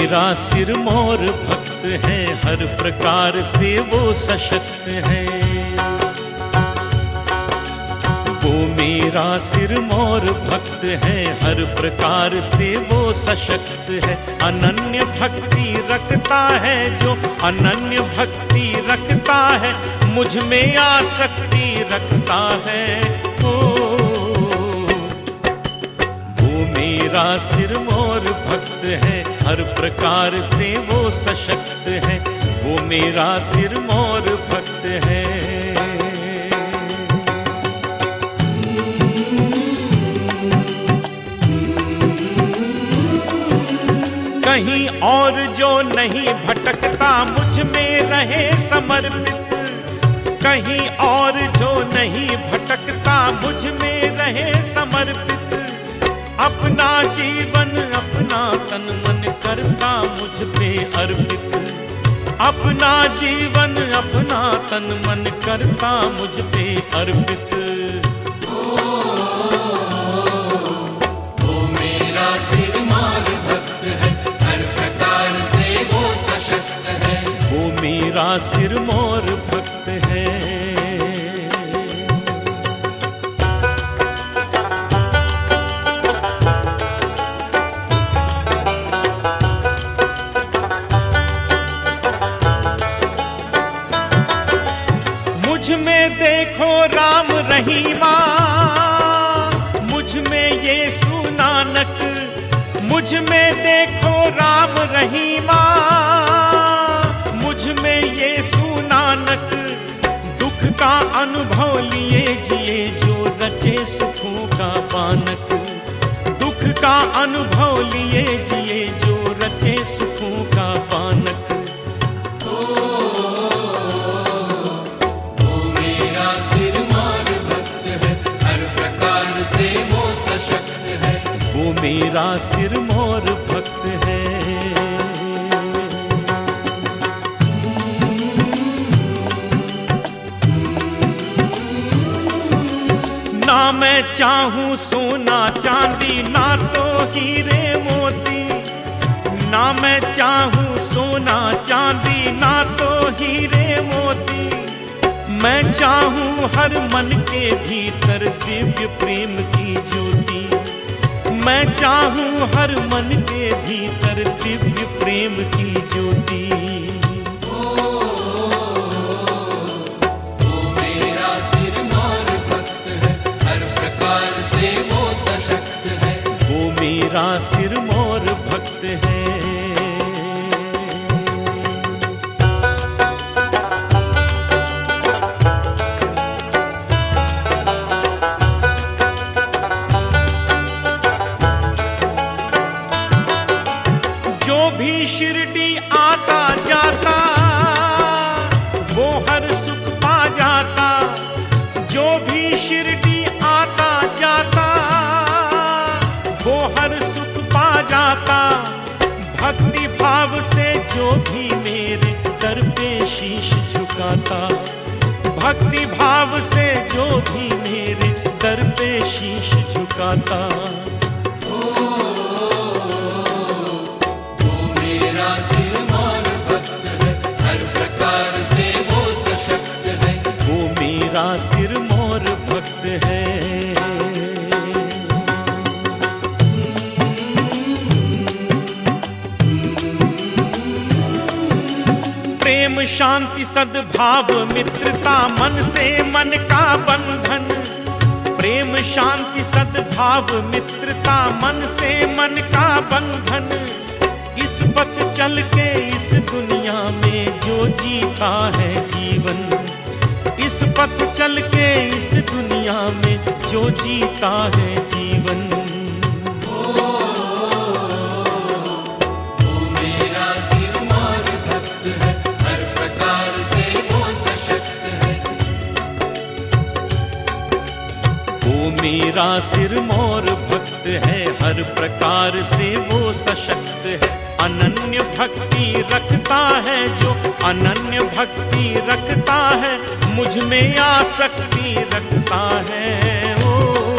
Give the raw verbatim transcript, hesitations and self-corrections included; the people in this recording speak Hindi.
मेरा सिरमौर भक्त है, हर प्रकार से वो सशक्त है। वो मेरा सिरमौर भक्त है, हर प्रकार से वो सशक्त है। अनन्य भक्ति रखता है जो, अनन्य भक्ति रखता है, मुझ में आसक्ति रखता है। ओ वो मेरा सिरमौर भक्त है, हर प्रकार से वो सशक्त है। वो मेरा सिरमौर भक्त है। कहीं और जो नहीं भटकता, मुझ में रहे समर्पित। कहीं और जो नहीं भटकता, मुझ में रहे समर्पित। अपना जीवन अपना तन मन करता मुझ पे अर्पित। अपना जीवन अपना तन मन करता मुझ पे अर्पित। वो मेरा सिरमौर भक्त है, हर प्रकार से वो सशक्त है। वो मेरा सिरमौर भक्त है। मुझ में देखो राम रहीमा, मुझ में यीशु नानक। मुझ में देखो राम रहीमा, मुझ में यीशु नानक। दुख का अनुभव लिए जिए जो रचे सुखों का पानक। दुख का अनुभव लिए जिए जो रचे सुखों का पानक। वो मेरा सिरमौर भक्त है। ना मैं चाहूं सोना चांदी, ना तो हीरे मोती। ना मैं चाहूं सोना चांदी, ना तो हीरे मोती। मैं चाहूं हर मन के भीतर दिव्य प्रेम की ज्योति। मैं चाहूं हर मन के भीतर दिव्य प्रेम की ज्योति। वो मेरा सिरमौर भक्त है, हर प्रकार से वो सशक्त है। वो मेरा सिरमौर भक्त है। शिरडी आता जाता वो हर सुख पा जाता। जो भी शिरडी आता जाता वो हर सुख पा जाता। भक्ति भाव से जो भी मेरे दर पे शीश झुकाता। भक्ति भाव से जो भी मेरे दर पे शीश झुकाता। मेरा सिरमौर भक्त है। प्रेम शांति सद्भाव मित्रता, मन से मन का बंधन। प्रेम शांति सद्भाव मित्रता, मन से मन का बंधन। इस पथ चल के इस दुनिया में जो जीता है जीवन। इस पथ चल के इस दुनिया में जो जीता है जीवन। वो मेरा सिरमौर भक्त है, हर प्रकार से वो सशक्त है। वो मेरा सिरमौर भक्त है, हर प्रकार से वो सशक्त है। अनन्य भक्ति रखता है जो, अनन्य भक्ति रखता है, मुझ में आसक्ति रखता है। ओ